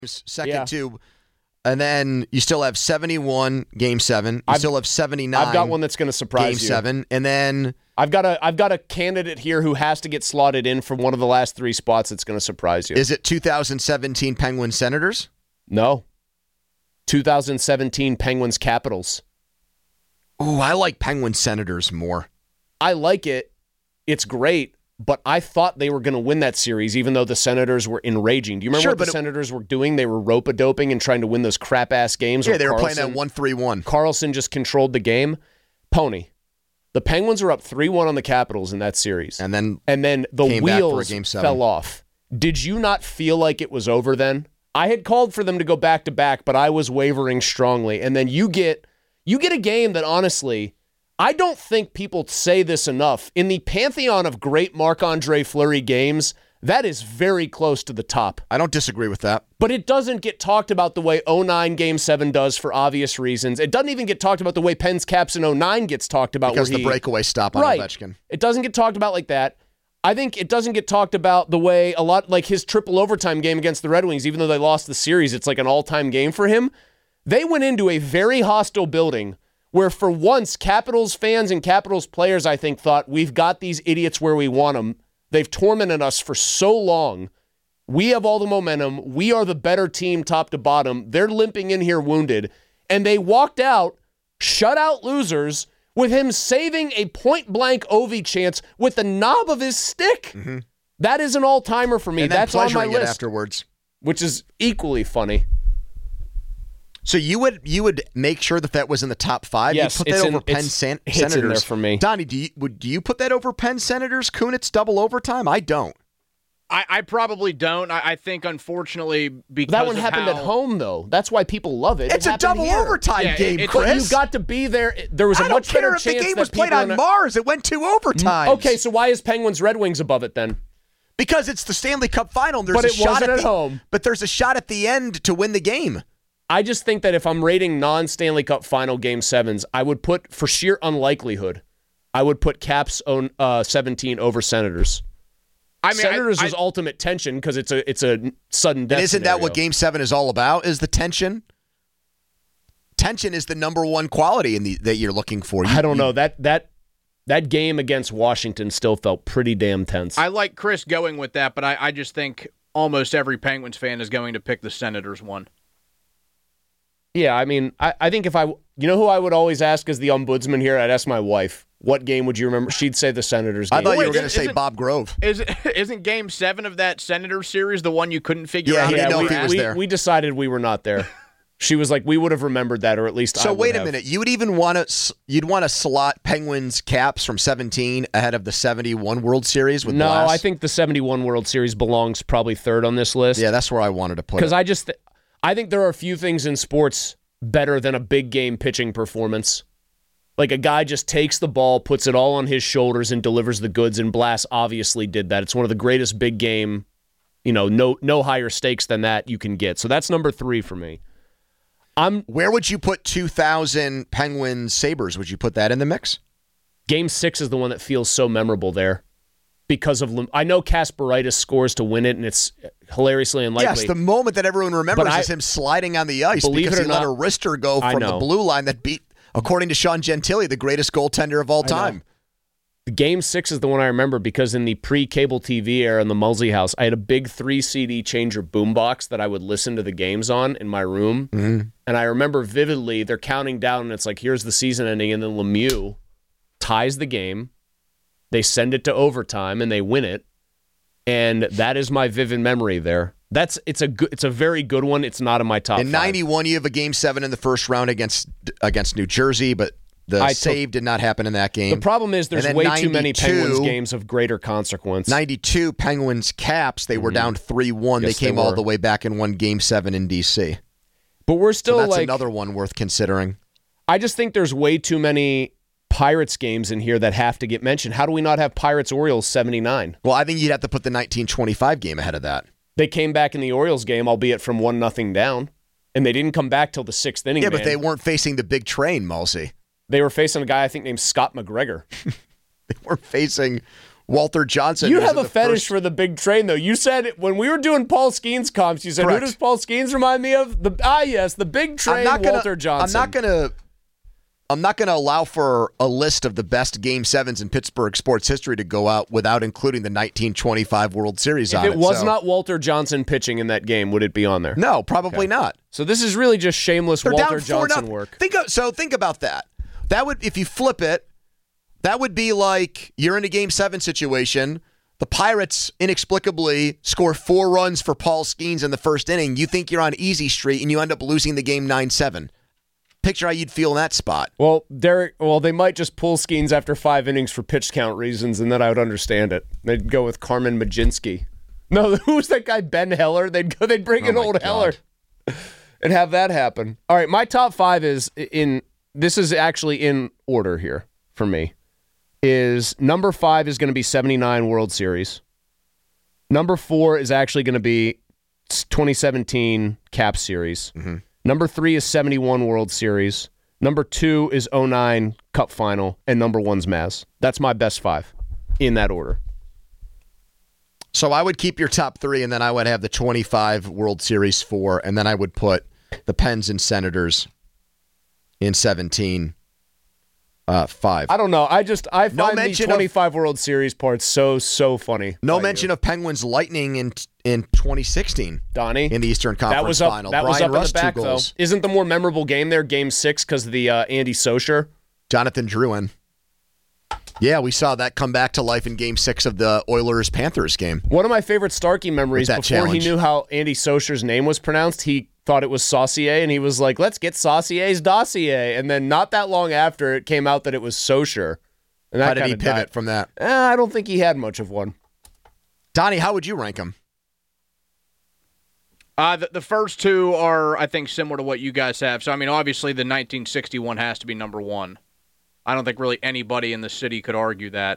second two. And then you still have 71 Game 7. You still have 79. I've got one that's going to surprise Game 7. And then I've got a candidate here who has to get slotted in from one of the last three spots that's going to surprise you. Is it 2017 Penguins Senators? No. 2017 Penguins Capitals. Oh, I like Penguins Senators more. I like it. It's great. But I thought they were going to win that series, even though the Senators were enraging. Do you remember what the Senators were doing? They were rope-a-doping and trying to win those crap-ass games. Yeah, they were playing that 1-3-1. Carlson just controlled the game. Pony. The Penguins were up 3-1 on the Capitals in that series. And then the wheels fell off. Did you not feel like it was over then? I had called for them to go back-to-back, but I was wavering strongly. And then you get a game that, honestly, I don't think people say this enough. In the pantheon of great Marc-Andre Fleury games, that is very close to the top. I don't disagree with that. But it doesn't get talked about the way 09 Game 7 does for obvious reasons. It doesn't even get talked about the way Penn's Caps in 09 gets talked about. Because the breakaway stop on Ovechkin. It doesn't get talked about like that. I think it doesn't get talked about the way a lot, like his triple overtime game against the Red Wings, even though they lost the series, it's like an all-time game for him. They went into a very hostile building where for once Capitals fans and Capitals players, I think, thought, we've got these idiots where we want them. They've tormented us for so long. We have all the momentum. We are the better team top to bottom. They're limping in here wounded. And they walked out, shutout losers, with him saving a point-blank Ovi chance with the knob of his stick. Mm-hmm. That is an all-timer for me. And that's on my list. Afterwards. Which is equally funny. So you would make sure that was in the top 5? Yes, you put that over Penn Senators. It's in there for me. Donnie, do you put that over Penn Senators? Kunitz double overtime? I don't. I probably don't. I think, unfortunately, because that one happened at home, though. That's why people love it. It's a double overtime game, Chris. But you got to be there. There was a much better chance. I don't care if the game was played on Mars. It went 2 overtimes. Okay, so why is Penguins Red Wings above it then? Because it's the Stanley Cup final. But it wasn't at home. But there's a shot at the end to win the game. I just think that if I'm rating non-Stanley Cup final Game 7s, I would put, for sheer unlikelihood, I would put Caps 17 over Senators. I mean, Senators is ultimate tension because it's a sudden death. And isn't scenario. that what Game 7 is all about? Is the tension? Tension is the number one quality that you're looking for. I don't know that game against Washington still felt pretty damn tense. I like Chris going with that, but I just think almost every Penguins fan is going to pick the Senators one. Yeah, I mean, I think if you know who I would always ask as the ombudsman here? I'd ask my wife, what game would you remember? She'd say the Senators game. I thought you were going to say Bob Grove. Isn't Game 7 of that Senators series the one you couldn't figure out? Yeah, we decided we were not there. She was like, we would have remembered that, or at least I would have. So wait a minute. You would even want to slot Penguins Caps from 17 ahead of the 71 World Series with Blast? No, I think the 71 World Series belongs probably third on this list. Yeah, that's where I wanted to put it. Because I think there are a few things in sports better than a big game pitching performance. Like a guy just takes the ball, puts it all on his shoulders, and delivers the goods, and Blast obviously did that. It's one of the greatest big game, no higher stakes than that you can get. So that's number 3 for me. Where would you put 2000 Penguins Sabres? Would you put that in the mix? Game 6 is the one that feels so memorable there. Because of, I know Kasparaitis scores to win it, and it's hilariously unlikely. Yes, the moment that everyone remembers is him sliding on the ice because he let a wrister go from the blue line that beat, according to Sean Gentili, the greatest goaltender of all time. Game 6 is the one I remember because in the pre-cable TV era in the Mulsey house, I had a big 3 CD changer boombox that I would listen to the games on in my room. Mm-hmm. And I remember vividly, they're counting down, and it's like, here's the season ending, and then Lemieux ties the game. They send it to overtime, and they win it. And that is my vivid memory there. It's a very good one. It's not in my top 5. In 91, you have a Game 7 in the first round against New Jersey, but the save did not happen in that game. The problem is there's way too many Penguins games of greater consequence. 92 Penguins Caps, they were down 3-1. They came all the way back and won Game 7 in D.C. But we're still that's another one worth considering. I just think there's way too many Pirates games in here that have to get mentioned. How do we not have Pirates-Orioles 79? Well, I think you'd have to put the 1925 game ahead of that. They came back in the Orioles game, albeit from 1-0 down, and they didn't come back till the 6th inning. Yeah, but they weren't facing the big train, Mulsey. They were facing a guy I think named Scott McGregor. They weren't facing Walter Johnson. You have a fetish for the big train, though. You said when we were doing Paul Skeens comps, you said, Correct. Who does Paul Skeens remind me of? Yes, the big train, Walter Johnson. I'm not gonna allow for a list of the best Game 7s in Pittsburgh sports history to go out without including the 1925 World Series on it. If it was not Walter Johnson pitching in that game, would it be on there? No, probably not. So this is really just shameless Walter Johnson work. Think about that. That would, if you flip it, that would be like you're in a Game 7 situation. The Pirates inexplicably score 4 runs for Paul Skeens in the first inning. You think you're on easy street, and you end up losing the game 9-7. Picture how you'd feel in that spot. Well, they might just pull Skeens after 5 innings for pitch count reasons, and then I would understand it. They'd go with Carmen Majinski. No, who's that guy? Ben Heller. They'd bring in old Heller and have that happen. All right, my top 5 is in. This is actually in order here for me. Is number 5 is going to be 79 World Series. Number 4 is actually going to be 2017 Cap Series. Mm-hmm. Number 3 is 71 World Series. Number 2 is 09 Cup Final. And number 1's Maz. That's my best 5 in that order. So I would keep your top 3, and then I would have the 25 World Series 4, and then I would put the Pens and Senators in 17 5. I don't know. I find the 25 World Series part so funny. No mention of Penguins Lightning in 2016. Donnie. In the Eastern Conference Final. That was up in the back, though. Isn't the more memorable game there Game 6 because of the Andy Socher? Jonathan Drouin. Yeah, we saw that come back to life in Game 6 of the Oilers-Panthers game. One of my favorite Starkey memories, before he knew how Andy Socher's name was pronounced, he thought it was Saucier, and he was like, let's get Saucier's dossier. And then not that long after, it came out that it was Socher. And how did he pivot from that? I don't think he had much of one. Donnie, how would you rank him? The first 2 are, I think, similar to what you guys have. So, I mean, obviously the 1961 has to be number 1. I don't think really anybody in the city could argue that.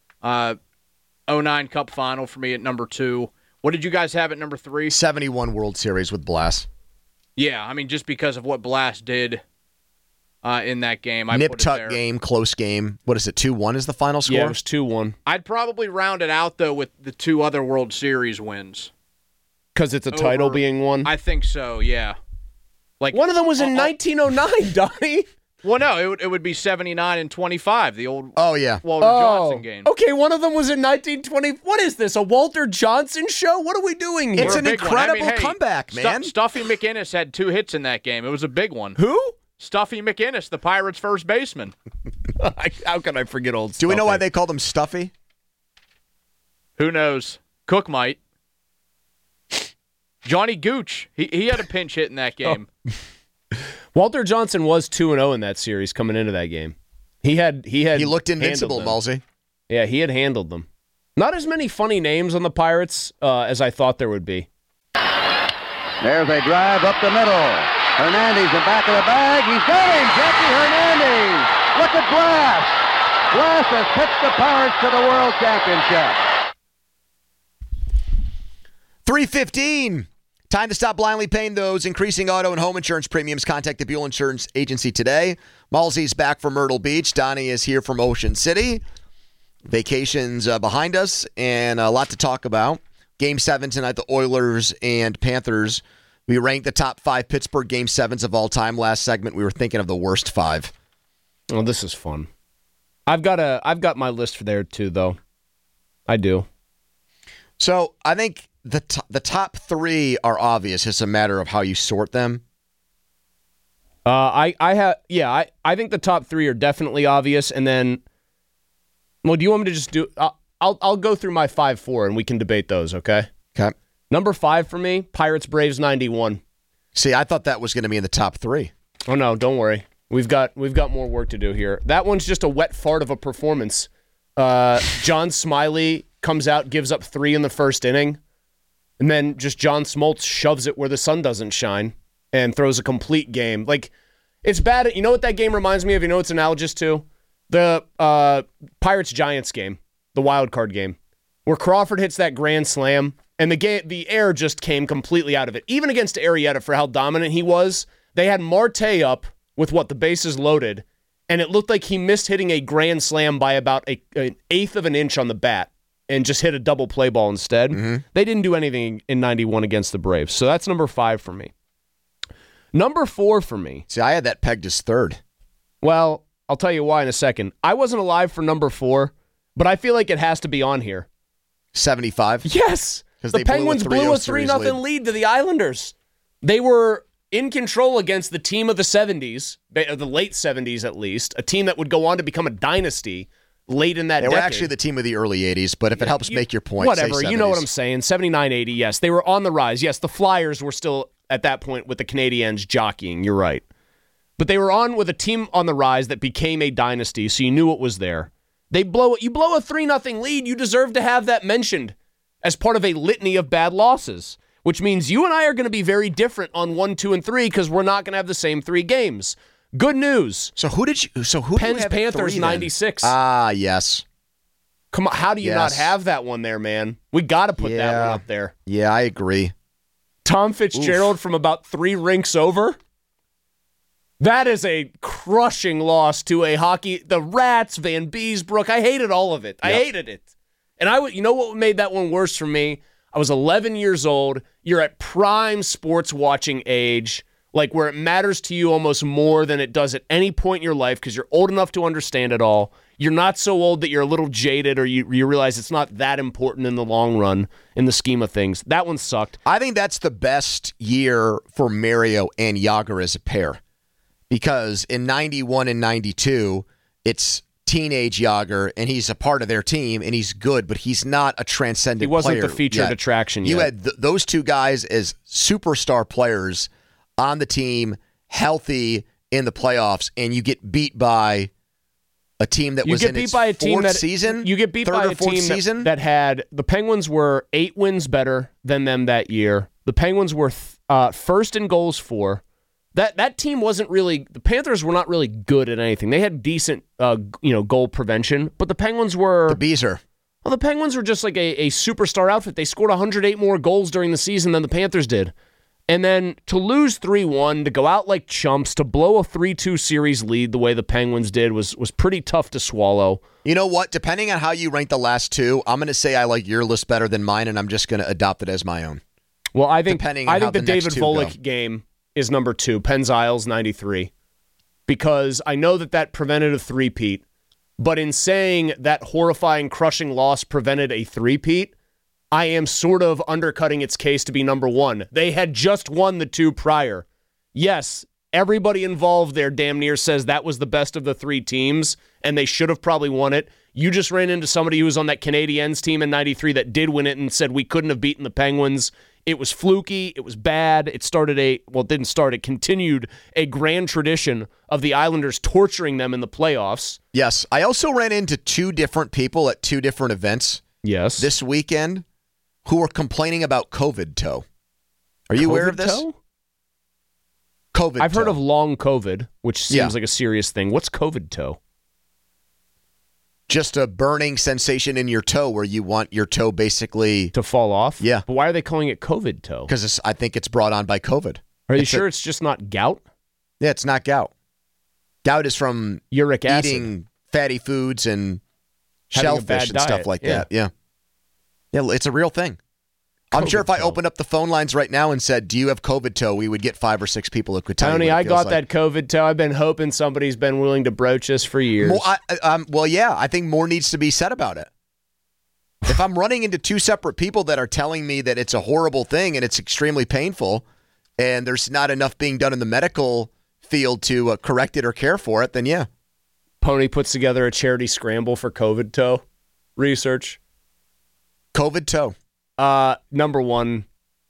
09 Cup Final for me at number 2. What did you guys have at number 3? 71 World Series with Blass. Yeah, I mean, just because of what Blass did in that game. Nip-tuck game, close game. What is it, 2-1 is the final score? Yeah, it was 2-1. I'd probably round it out, though, with the 2 other World Series wins. Because it's a title being won? I think so, yeah. Like one of them was in 1909, Donnie. Well, no, it would be 79 and 25, the old Walter Johnson game. Okay, one of them was in 1920. What is this, a Walter Johnson show? What are we doing here? It's an incredible comeback, man. Stuffy McInnes had 2 hits in that game. It was a big one. Who? Stuffy McInnes, the Pirates' first baseman. How can I forget old Stuffy? Do we know why they called him Stuffy? Who knows? Cook might. Johnny Gooch, he had a pinch hit in that game. Walter Johnson was 2-0 in that series coming into that game. He looked invincible, Malsey. Yeah, he had handled them. Not as many funny names on the Pirates as I thought there would be. There's a drive up the middle. Hernandez in back of the bag. He's got him, Jesse Hernandez. Look at Glass. Glass has pitched the Pirates to the World Championship. 3:15. Time to stop blindly paying those increasing auto and home insurance premiums. Contact the Buell Insurance Agency today. Malsey's back from Myrtle Beach. Donnie is here from Ocean City. Vacations behind us and a lot to talk about. Game 7 tonight, the Oilers and Panthers. We ranked the top 5 Pittsburgh Game 7s of all time. Last segment, we were thinking of the worst 5. Oh, this is fun. I've got my list for there too, though. I do. So I think the top 3 are obvious. It's a matter of how you sort them. I think the top 3 are definitely obvious, and then, well, do you want me to just do? I'll go through my 5-4 and we can debate those. Okay. Okay. Number 5 for me, Pirates Braves 91. See, I thought that was going to be in the top 3. Oh no, don't worry. We've got more work to do here. That one's just a wet fart of a performance. John Smiley comes out, gives up 3 in the first inning. And then just John Smoltz shoves it where the sun doesn't shine and throws a complete game. Like, it's bad. You know what that game reminds me of? You know what it's analogous to? The Pirates-Giants game, the wild card game, where Crawford hits that grand slam, and the air just came completely out of it. Even against Arrieta, for how dominant he was, they had Marte up with the bases loaded, and it looked like he missed hitting a grand slam by about an eighth of an inch on the bat. and just hit a double play ball instead. Mm-hmm. They didn't do anything in 91 against the Braves. So that's number 5 for me. Number 4 for me. See, I had that pegged as third. Well, I'll tell you why in a second. I wasn't alive for number 4, but I feel like it has to be on here. 75? Yes. 'Cause The they blew a Penguins blew 3-0 a series 3-0 lead to the Islanders. They were in control against the team of the 70s, the late 70s at least, a team that would go on to become a dynasty late in that They decade. were actually the team of the early 80s, but if it helps make your point, whatever, say 70s. you know what I'm saying. 79, 80, yes. They were on the rise. Yes, the Flyers were still at that point with the Canadiens jockeying. You're right. But they were on with a team on the rise that became a dynasty, so you knew what was there. You blow a 3-0 lead, you deserve to have that mentioned as part of a litany of bad losses, which means you and I are going to be very different on 1, 2, and 3 because we're not going to have the same 3 games. Good news. So who did you? So who? Pens Panthers 96. Ah, yes. Come on, how do you not Yes. have that one there, man? We got to put that one up there. Yeah, I agree. Tom Fitzgerald from about 3 rinks over. That is a crushing loss to the Rats, Van Beesbrook. I hated all of it. I hated it. And you know what made that one worse for me? I was 11 years old. You're at prime sports watching age, like where it matters to you almost more than it does at any point in your life because you're old enough to understand it all. You're not so old that you're a little jaded or you realize it's not that important in the long run in the scheme of things. That one sucked. I think that's the best year for Mario and Jágr as a pair because in 91 and 92, it's teenage Jágr, and he's a part of their team, and he's good, but he's not a transcendent player. He wasn't the featured yet. attraction yet. You had those two guys as superstar players on the team, healthy in the playoffs, and you get beat by a team that was in its fourth season. You get beat by a team that had the Penguins were 8 wins better than them that year. The Penguins were first in goals for. That team wasn't really. The Panthers were not really good at anything. They had decent, goal prevention, but the Penguins were the Beezer. Well, the Penguins were just like a superstar outfit. They scored 108 more goals during the season than the Panthers did. And then to lose 3-1, to go out like chumps, to blow a 3-2 series lead the way the Penguins did was pretty tough to swallow. You know what? Depending on how you rank the last two, I'm going to say I like your list better than mine, and I'm just going to adopt it as my own. Well, I think the next David two Volek game is number 2, Pens Isles 93, because I know that prevented a three-peat, but in saying that horrifying, crushing loss prevented a three-peat, I am sort of undercutting its case to be number 1. They had just won the 2 prior. Yes, everybody involved there damn near says that was the best of the 3 teams, and they should have probably won it. You just ran into somebody who was on that Canadiens team in 93 that did win it and said we couldn't have beaten the Penguins. It was fluky. It was bad. It continued a grand tradition of the Islanders torturing them in the playoffs. Yes. I also ran into 2 different people at 2 different events this weekend who were complaining about COVID toe. Are you aware of this? COVID I've toe. heard of long COVID, which seems like a serious thing. What's COVID toe? Just a burning sensation in your toe where you want your toe basically to fall off? Yeah. But why are they calling it COVID toe? Because I think it's brought on by COVID. Are you sure it's just not gout? Yeah, it's not gout. Gout is from uric acid, eating fatty foods and having shellfish and stuff like that. Yeah. Yeah, it's a real thing. I'm sure if I opened up the phone lines right now and said, do you have COVID toe, we would get 5 or 6 people who could tell Tony, you what it I feels got that COVID toe. I've been hoping somebody's been willing to broach this for years. I think more needs to be said about it. If I'm running into 2 separate people that are telling me that it's a horrible thing and it's extremely painful and there's not enough being done in the medical field to correct it or care for it, then yeah. Pony puts together a charity scramble for COVID toe research. COVID toe. Number 1,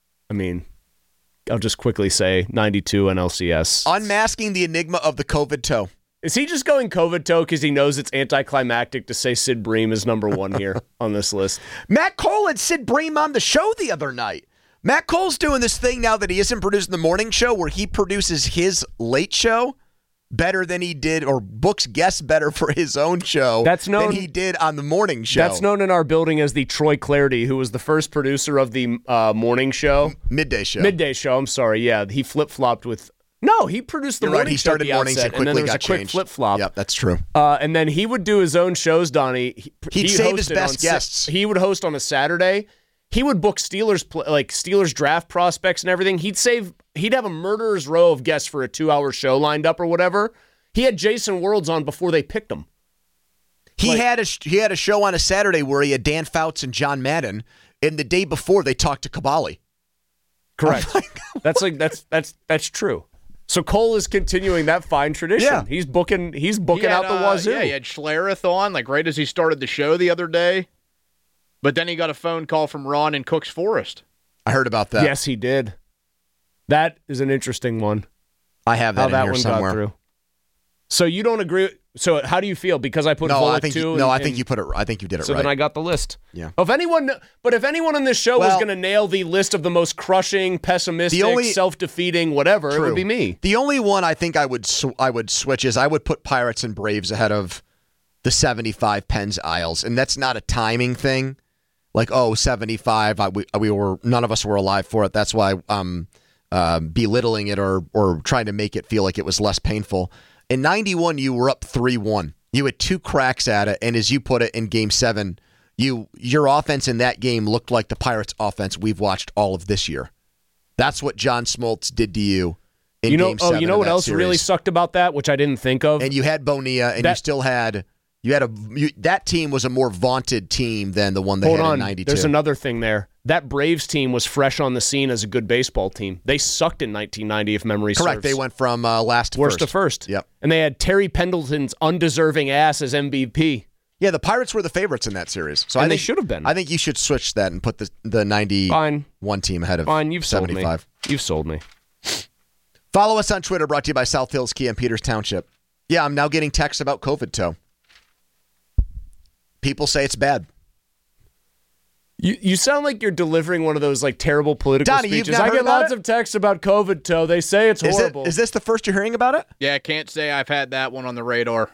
I'll just quickly say 92 NLCS. Unmasking the enigma of the COVID toe. Is he just going COVID toe because he knows it's anticlimactic to say Sid Bream is number 1 here on this list? Matt Cole had Sid Bream on the show the other night. Matt Cole's doing this thing now that he isn't producing the morning show where he produces his late show better than he did, or books guests better for his own show than he did on the morning show. That's known in our building as the Troy Clarity, who was the first producer of the morning show. Midday show. Midday show, I'm sorry. Yeah, he flip-flopped with No, he produced the You're morning right. He show at started the mornings outset, and then quickly there was got a quick changed. flip-flop. Yep, that's true. And then he would do his own shows, Donnie. He'd save his hosted best on guests. He would host on a Saturday. He would book Steelers draft prospects and everything. He'd have a murderer's row of guests for a 2-hour show lined up or whatever. He had Jason Worlds on before they picked him. He had a show on a Saturday where he had Dan Fouts and John Madden, and the day before they talked to Cavalli. Correct. That's true. So Cole is continuing that fine tradition. Yeah. He's booking He had, out the wazoo. Yeah, he had Schlereth on, like right as he started the show the other day. But then he got a phone call from Ron in Cook's Forest. I heard about that. Yes, he did. That is an interesting one. I have that How in that here one somewhere. got through. So you don't agree? So how do you feel? Because I put No, Volek I think two. I think you put it. I think you did it So right. then I got the list. Yeah. If anyone on this show was Well- going to nail the list of the most crushing, pessimistic, The only- self-defeating, whatever, it True. would be me. The only one I think I would switch is I would put Pirates and Braves ahead of the 75 Pens Isles, and that's not a timing thing. Like 75, we were none of us were alive for it. That's why belittling it or trying to make it feel like it was less painful. In 91, you were up 3-1. You had 2 cracks at it, and as you put it in Game 7, your offense in that game looked like the Pirates' offense we've watched all of this year. That's what John Smoltz did to you in Game 7. You know of what that else series. really sucked about that, which I didn't think of? And you had Bonilla, and you still had that team was a more vaunted team than the one they had in 92. There's another thing there. That Braves team was fresh on the scene as a good baseball team. They sucked in 1990, if memory serves. Correct. They went from last to worst first. to first. Yep. And they had Terry Pendleton's undeserving ass as MVP. Yeah, the Pirates were the favorites in that series. So And I they think, should have been. I think you should switch that and put the 91 team ahead of Fine, you've 75. sold me. You've sold me. Follow us on Twitter, brought to you by South Hills Kia in Peters Township. Yeah, I'm now getting texts about COVID toe. People say it's bad. You sound like you're delivering one of those like terrible political Donnie, you've speeches. not I heard get about lots it? of texts about COVID toe. They say it's horrible. Is this the first you're hearing about it? Yeah, I can't say I've had that one on the radar.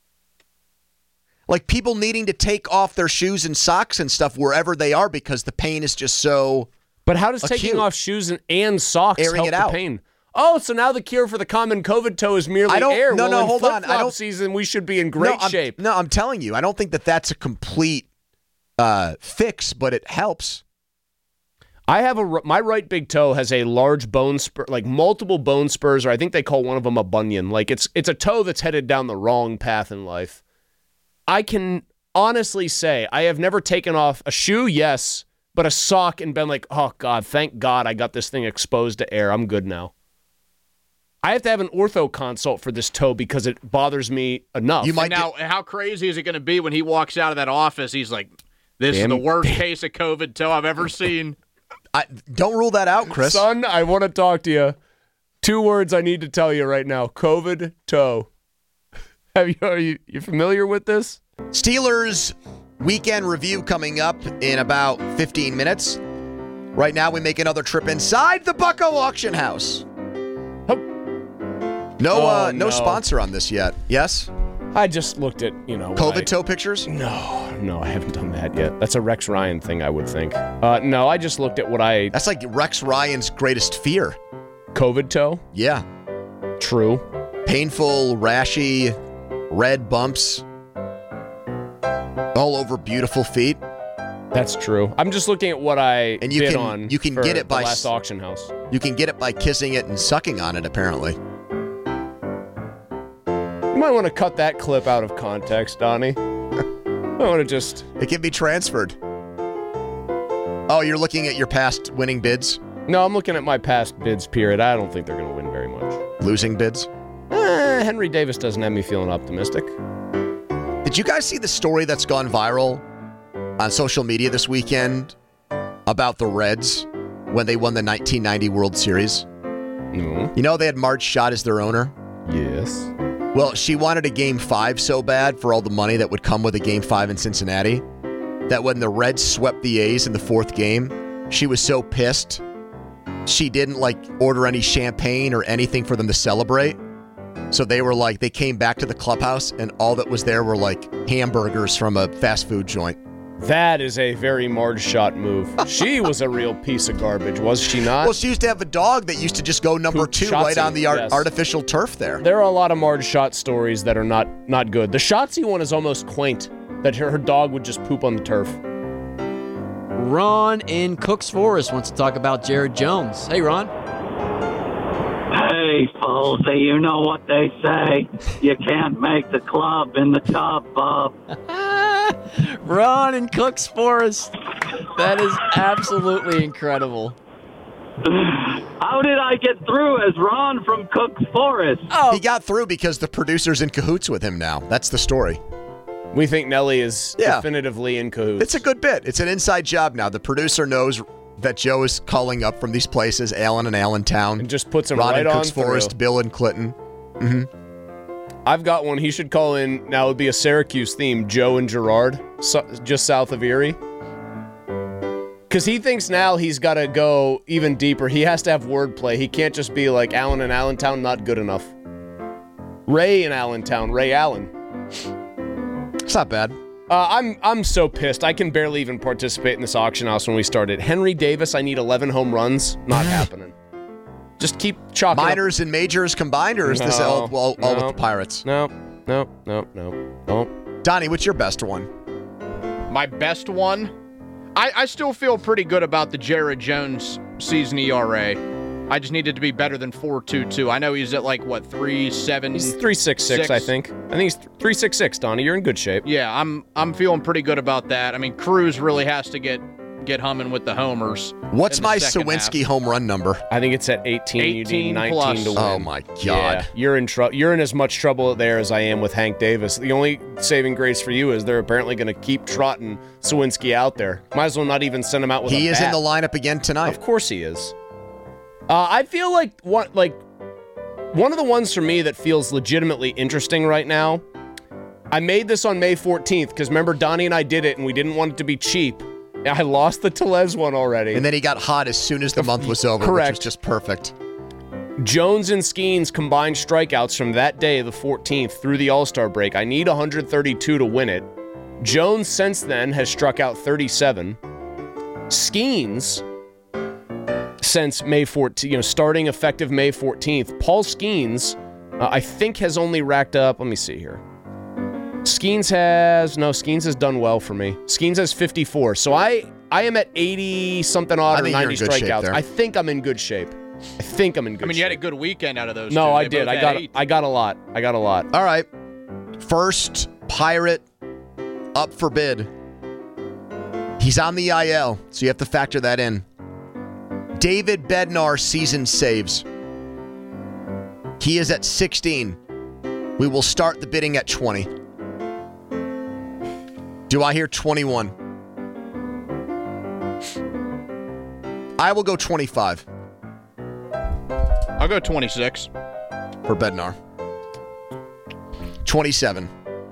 Like people needing to take off their shoes and socks and stuff wherever they are because the pain is just so... But how does acute. taking off shoes and socks Airing help it the out. pain? Oh, so now the cure for the common COVID toe is merely air. No, well, in hold on. flip-flop season, we should be in great shape. No, I'm telling you, I don't think that's a complete fix, but it helps. I have my right big toe has a large bone spur, like multiple bone spurs, or I think they call one of them a bunion. Like it's a toe that's headed down the wrong path in life. I can honestly say I have never taken off a shoe, yes, but a sock and been like, oh God, thank God I got this thing exposed to air. I'm good now. I have to have an ortho consult for this toe because it bothers me enough. You might Now, how crazy is it going to be when he walks out of that office? He's like, this is the worst case of COVID toe I've ever seen. Don't rule that out, Chris. Son, I want to talk to you. 2 words I need to tell you right now. COVID toe. Are you familiar with this? Steelers weekend review coming up in about 15 minutes. Right now, we make another trip inside the Bucko Auction House. No sponsor on this yet. Yes? I just looked at, COVID toe pictures? No, I haven't done that yet. That's a Rex Ryan thing, I would think. No, I just looked at what I... That's like Rex Ryan's greatest fear. COVID toe? Yeah. True. Painful, rashy, red bumps all over beautiful feet. That's true. I'm just looking at what I And you bid can- on you can for get it by the last auction house. You can get it by kissing it and sucking on it, apparently. You might want to cut that clip out of context, Donnie. I want to just... It can be transferred. Oh, you're looking at your past winning bids? No, I'm looking at my past bids, period. I don't think they're going to win very much. Losing bids? Henry Davis doesn't have me feeling optimistic. Did you guys see the story that's gone viral on social media this weekend about the Reds when they won the 1990 World Series? No. You know they had Marge Schott as their owner? Yes. Well, she wanted a Game 5 so bad for all the money that would come with a Game 5 in Cincinnati that when the Reds swept the A's in the 4th game, she was so pissed she didn't order any champagne or anything for them to celebrate. So they were they came back to the clubhouse and all that was there were hamburgers from a fast food joint. That is a very Marge Schott move. She was a real piece of garbage, was she not? Well, she used to have a dog that used to just go number 2 right on the yes. artificial turf there. There are a lot of Marge Schott stories that are not good. The Shotzi one is almost quaint, that her dog would just poop on the turf. Ron in Cooks Forest wants to talk about Jared Jones. Hey, Ron. Hey, Folsey, you know what they say. You can't make the club in the tub, Bob. Ron in Cooks Forest. That is absolutely incredible. How did I get through as Ron from Cooks Forest? He got through because the producer's in cahoots with him now. That's the story. We think Nelly is definitively in cahoots. It's a good bit. It's an inside job now. The producer knows that Joe is calling up from these places, Allen and Allentown. And just puts him Ron right in on Cooks Forest, through. Bill and Clinton. I've got one. He should call in. Now it would be a Syracuse theme, Joe and Gerard, just south of Erie. Because he thinks now he's got to go even deeper. He has to have wordplay. He can't just be like Allen and Allentown, not good enough. Ray in Allentown, Ray Allen. It's not bad. I'm so pissed. I can barely even participate in this auction house when we started. Henry Davis, I need 11 home runs. Not happening. Just keep chalking Minors and majors combined, or is this all with the Pirates? No. Donnie, what's your best one? My best one? I still feel pretty good about the Jared Jones season ERA. I just needed to be better than 4.22. I know he's at like, what, 3.7? He's 3.66, I think. I think he's 3.66, Donnie. You're in good shape. Yeah, I'm feeling pretty good about that. I mean, Cruz really has to get humming with the homers. What's in the my second Sawinski half. home run number? I think it's at 18. You need 19 plus. to win. Oh, my God. Yeah, you're in trouble. You're in as much trouble there as I am with Hank Davis. The only saving grace for you is they're apparently going to keep trotting Sawinski out there. Might as well not even send him out with a bat. He is in the lineup again tonight. Of course he is. I feel like one of the ones for me that feels legitimately interesting right now. I made this on May 14th because remember Donnie and I did it and we didn't want it to be cheap. I lost the Tellez one already. And then he got hot as soon as the month was over, Correct. which was just perfect. Jones and Skeens combined strikeouts from that day, the 14th, through the All-Star break. I need 132 to win it. Jones since then has struck out 37. Skeens since May 14th, starting effective May 14th. Paul Skeens, I think, has only racked up, let me see here. Skeens has done well for me. Skeens has 54. So I am at 80-something odd or 90 strikeouts. I think I'm in good shape. I mean, you had a good weekend out of those. No, two. I did. I got a lot. All right. First Pirate up for bid. He's on the IL, so you have to factor that in. David Bednar season saves. He is at 16. We will start the bidding at 20. Do I hear 21? I will go 25 I'll go 26. for Bednar. 27.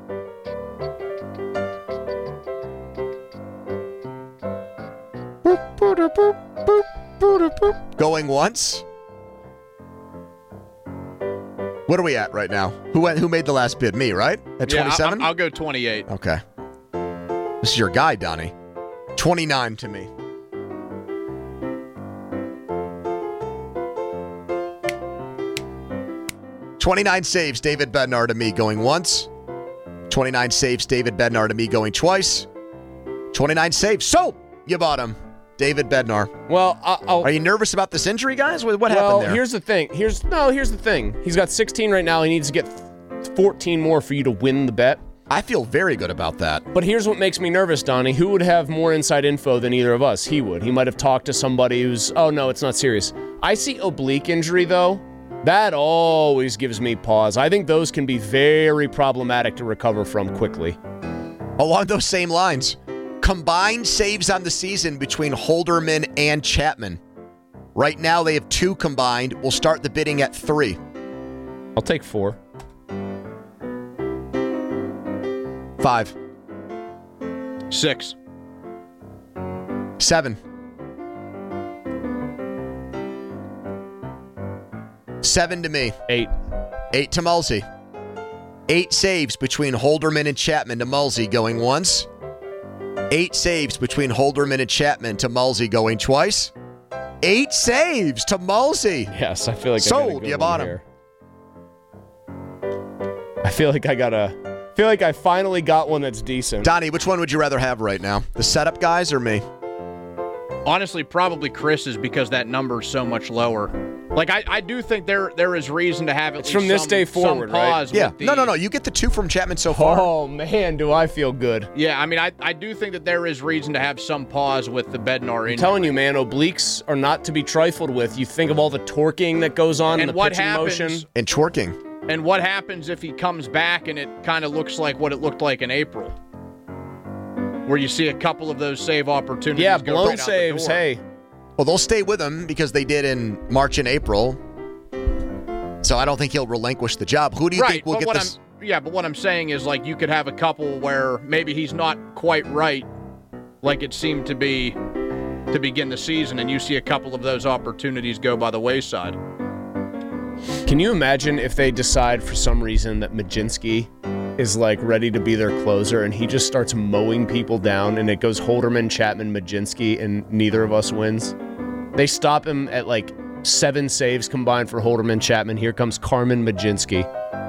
Going once. What are we at right now? Who made the last bid? Me, right? At 27? Yeah, I'll go 28. Okay. This is your guy, Donnie. 29 to me. $29 saves David Bednar to me going once. 29 saves David Bednar to me going twice. 29 saves. So, you bought him. David Bednar. Well, Are you nervous about this injury, guys? What happened there? Here's the thing. Here's the thing. He's got 16 right now. He needs to get 14 more for you to win the bet. I feel very good about that. But here's what makes me nervous, Donnie. Who would have more inside info than either of us? He would. He might have talked to somebody who's, oh, no, it's not serious. I see oblique injury, though. That always gives me pause. I think those can be very problematic to recover from quickly. Along those same lines, combined saves on the season between Holderman and Chapman. Right now, they have 2 combined. We'll start the bidding at 3. I'll take 4. 5. 6. 7. 7 to me. 8. 8 to Mulsey. 8 saves between Holderman and Chapman to Mulsey going once. 8 saves between Holderman and Chapman to Mulsey going twice. 8 saves to Mulsey. Yes, I feel like Sold, I got a good you one bought him. here. I feel like I finally got one that's decent. Donnie, which one would you rather have right now? The setup guys or me? Honestly, probably Chris's because that number's so much lower. Like, I do think there is reason to have at least from this day forward, some pause right? Yeah. with the, No. You get the 2 from Chapman so far. Oh, man, do I feel good. Yeah, I mean, I do think that there is reason to have some pause with the Bednar injury. I'm telling you, man, obliques are not to be trifled with. You think of all the torquing that goes on in And the what pitching happens- motion. And twerking. And what happens if he comes back and it kind of looks like what it looked like in April? Where you see a couple of those save opportunities Yeah, go blown right out the saves, door. hey. Well, they'll stay with him because they did in March and April. So I don't think he'll relinquish the job. Who do you think will get this? But what I'm saying is, like, you could have a couple where maybe he's not quite right, like it seemed to be to begin the season, and you see a couple of those opportunities go by the wayside. Can you imagine if they decide for some reason that Majinski is like ready to be their closer and he just starts mowing people down and it goes Holderman, Chapman, Majinski, and neither of us wins? They stop him at like 7 saves combined for Holderman, Chapman. Here comes Carmen Majinski.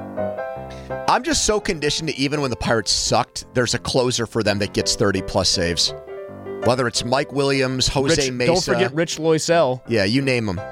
I'm just so conditioned to even when the Pirates sucked, there's a closer for them that gets 30-plus saves. Whether it's Mike Williams, Jose Mesa. Don't forget Rich Loisel. Yeah, you name them.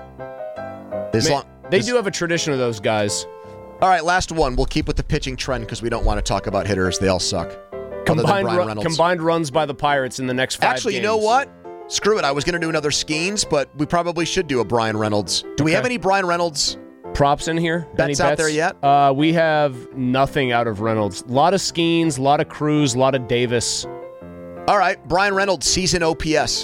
They do have a tradition of those guys. All right, last one. We'll keep with the pitching trend because we don't want to talk about hitters. They all suck. Other than Brian Reynolds. Combined runs by the Pirates in the next 5 Actually, games. you know what? Screw it. I was going to do another Skeens, but we probably should do a Brian Reynolds. Do we have any Brian Reynolds props in here? bets Any out there yet? We have nothing out of Reynolds. A lot of Skeens, a lot of Cruz, a lot of Davis. All right, Brian Reynolds, season OPS.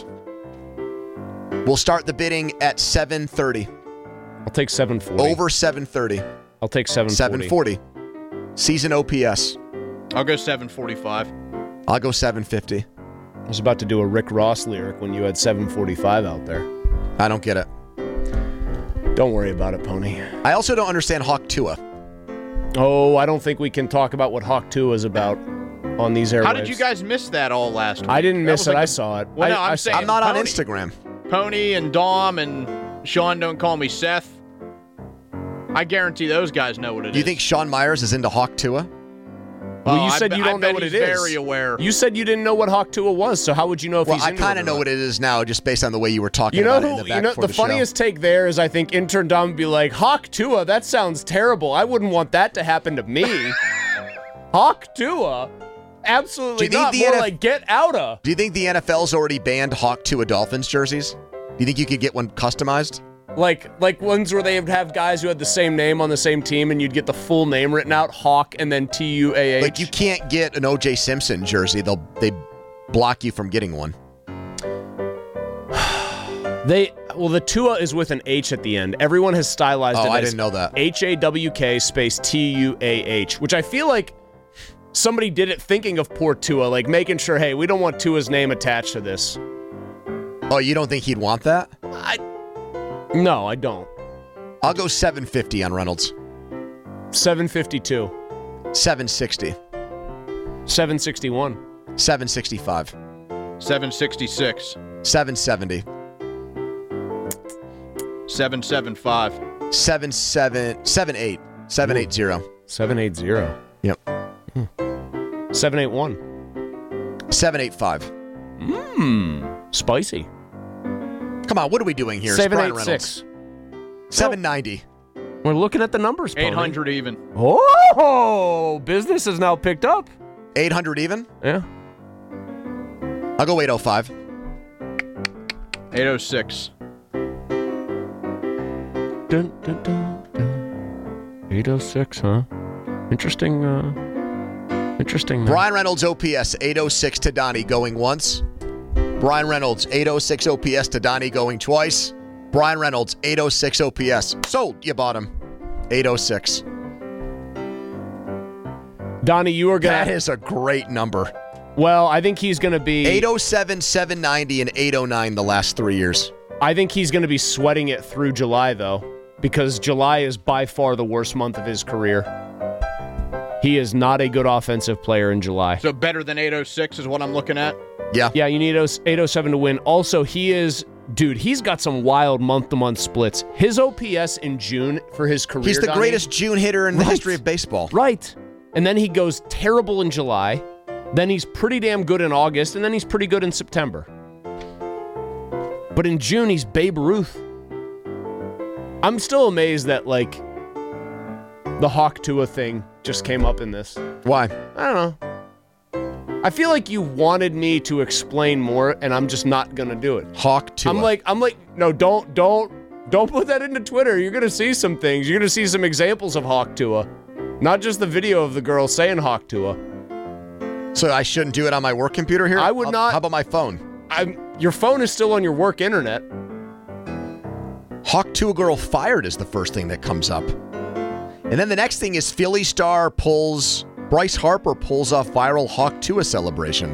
We'll start the bidding at 730. I'll take 740. Over 730. I'll take 740. 740. Season OPS. I'll go 745. I'll go 750. I was about to do a Rick Ross lyric when you had 745 out there. I don't get it. Don't worry about it, Pony. I also don't understand Hawk Tua. Oh, I don't think we can talk about what Hawk 2 is about on these airwaves. How did you guys miss that all last week? I didn't That miss was it. like I a- saw it. Well, no, I I'm saying I'm not on Pony. Instagram. Pony and Dom and Sean, don't call me Seth. I guarantee those guys know what it is. Do you think Sean Myers is into Hawk Tua? Well, you I said bet- you I don't know bet what he's it is. very aware. You said you didn't know what Hawk 2 was, so how would you know if Well, he's I into kind it of or know not? what it is now just based on the way you were talking You know about it in who? the back You know before the the show. funniest take there is I think intern Dom would be like, Hawk Tua, that sounds terrible. I wouldn't want that to happen to me. Hawk Tua, absolutely Do you think not. the More NF like get outta. Do you think the NFL's already banned Hawk Tua Dolphins jerseys? Do you think you could get one customized? Like ones where they would have guys who had the same name on the same team, and you'd get the full name written out, Hawk, and then Tuah. Like you can't get an O.J. Simpson jersey. They block you from getting one. The Tua is with an H at the end. Everyone has stylized it Oh, I as didn't know that. HAWK space TUAH, which I feel like somebody did it thinking of poor Tua, like making sure, hey, we don't want Tua's name attached to this. Oh, you don't think he'd want that? No, I don't. I'll go 750 on Reynolds. 752. 760. 761. 765. 766. 770. 775. 78. 780. 780. Yep. 781. 785. Spicy. Come on, what are we doing here? It's Brian 786. Reynolds. 790. We're looking at the numbers, Pony. 800 even. Oh, business has now picked up. 800 even? Yeah. I'll go 805. 806. Dun, dun, dun, dun. 806, huh? Interesting. Interesting. Brian Reynolds OPS 806 to Donnie going once. Brian Reynolds 806 OPS to Donnie going twice. Brian Reynolds 806 OPS. Sold. You bought him. 806. Donnie, you are That gonna. is a great number. Well, I think he's gonna be. 807, 790, and 809 the last 3 years. I think he's gonna be sweating it through July though, because July is by far the worst month of his career. He is not a good offensive player in July. So better than 806 is what I'm looking at. Yeah. Yeah, you need 807 to win. Also, he's got some wild month-to-month splits. His OPS in June for his career. He's the Donnie, greatest June hitter in the Right. history of baseball. Right. And then he goes terrible in July. Then he's pretty damn good in August. And then he's pretty good in September. But in June, he's Babe Ruth. I'm still amazed that, like, the Hawk Tua thing just came up in this. Why? I don't know. I feel like you wanted me to explain more, and I'm just not gonna do it. Hawk Tua. I'm like, no, don't put that into Twitter. You're gonna see some things. You're gonna see some examples of Hawk Tua, not just the video of the girl saying Hawk Tua. So I shouldn't do it on my work computer here? I would not. How about my phone? Your phone is still on your work internet. Hawk Tua girl fired is the first thing that comes up. And then the next thing is Philly star Bryce Harper pulls off viral Hawk Tua celebration.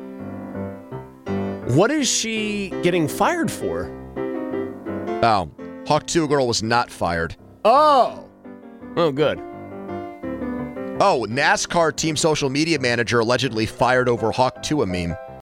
What is she getting fired for? Oh, Hawk Tua girl was not fired. Oh, good. Oh, NASCAR team social media manager allegedly fired over Hawk Tua meme.